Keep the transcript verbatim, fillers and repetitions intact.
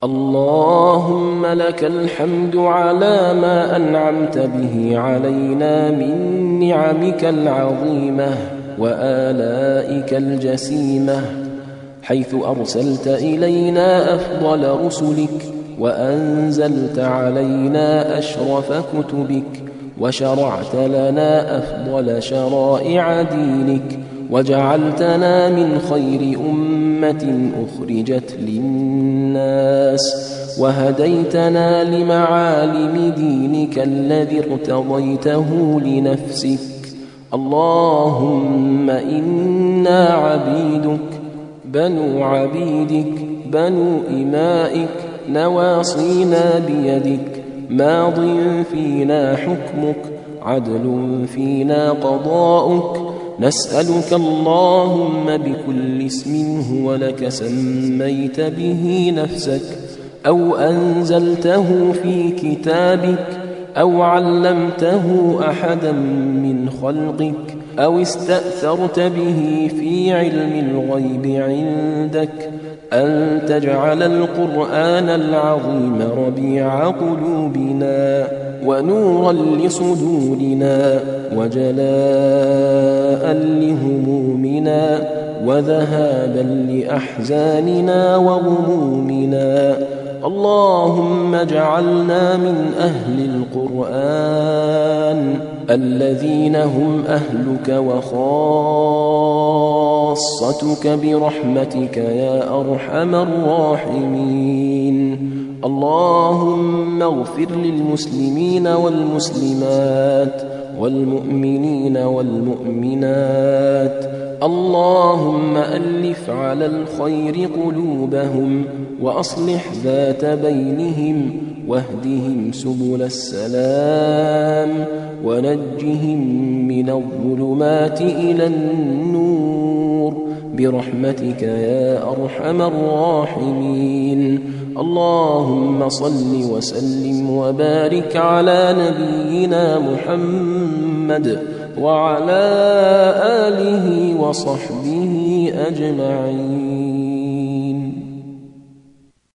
اللهم لك الحمد على ما أنعمت به علينا من نعمك العظيمة وآلائك الجسيمة، حيث أرسلت إلينا أفضل رسلك، وأنزلت علينا أشرف كتبك، وشرعت لنا أفضل شرائع دينك، وجعلتنا من خير أمة أخرجت للناس، وهديتنا لمعالم دينك الذي ارتضيته لنفسك. اللهم إنا عبيدك بنو عبيدك بنو إمائك، نواصينا بيدك، ماض فينا حكمك، عدل فينا قضاؤك. نسألك اللهم بكل اسم هو لك سميت به نفسك أو أنزلته في كتابك أو علمته أحدا من خلقك أو استأثرت به في علم الغيب عندك، أن تجعل القرآن العظيم ربيع قلوبنا ونورا لصدورنا وجلاء لهمومنا وذهابا لأحزاننا وغمومنا. اللهم اجعلنا من أهل القرآن الذين هم أهلك وخاصتك برحمتك يا أرحم الراحمين. اللهم اغفر للمسلمين والمسلمات والمؤمنين والمؤمنات. اللهم ألف على الخير قلوبهم وأصلح ذات بينهم واهدهم سبل السلام ونجهم من الظلمات إلى النور برحمتك يا أرحم الراحمين. اللهم صل وسلم وبارك على نبينا محمد وعلى آله وصحبه أجمعين.